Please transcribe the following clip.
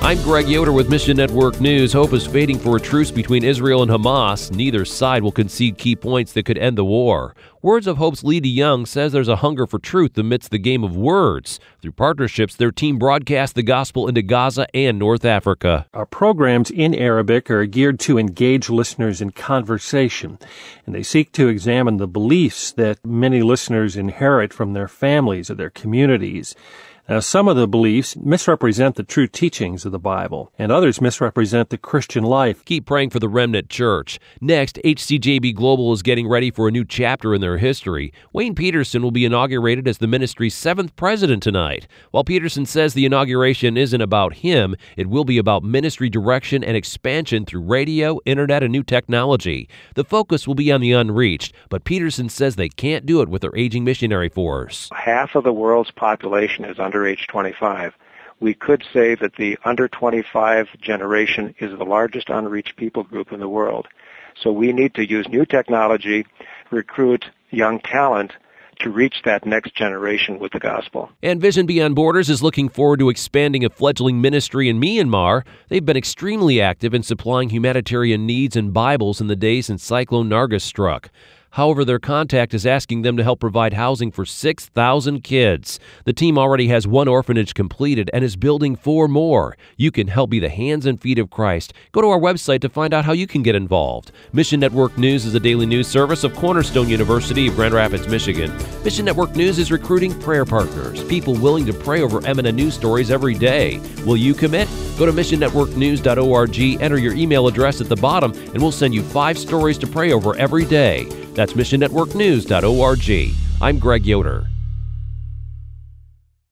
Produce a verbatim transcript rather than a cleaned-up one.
I'm Greg Yoder with Mission Network News. Hope is fading for a truce between Israel and Hamas. Neither side will concede key points that could end the war. Words of Hope's Lee DeYoung says there's a hunger for truth amidst the game of words. Through partnerships, their team broadcasts the gospel into Gaza and North Africa. Our programs in Arabic are geared to engage listeners in conversation, and they seek to examine the beliefs that many listeners inherit from their families or their communities. Now, some of the beliefs misrepresent the true teachings of the Bible, and others misrepresent the Christian life. Keep praying for the Remnant Church. Next, H C J B Global is getting ready for a new chapter in their history. Wayne Peterson will be inaugurated as the ministry's seventh president tonight. While Peterson says the inauguration isn't about him, it will be about ministry direction and expansion through radio, internet, and new technology. The focus will be on the unreached, but Peterson says they can't do it with their aging missionary force. Half of the world's population is under age twenty-five. We could say that the under twenty-five generation is the largest unreached people group in the world. So we need to use new technology, recruit young talent to reach that next generation with the gospel. And Vision Beyond Borders is looking forward to expanding a fledgling ministry in Myanmar. They've been extremely active in supplying humanitarian needs and Bibles in the days since Cyclone Nargis struck. However, their contact is asking them to help provide housing for six thousand kids. The team already has one orphanage completed and is building four more. You can help be the hands and feet of Christ. Go to our website to find out how you can get involved. Mission Network News is a daily news service of Cornerstone University of Grand Rapids, Michigan. Mission Network News is recruiting prayer partners, people willing to pray over M N N news stories every day. Will you commit? Go to mission network news dot org, enter your email address at the bottom, and we'll send you five stories to pray over every day. That's mission network news dot org. I'm Greg Yoder.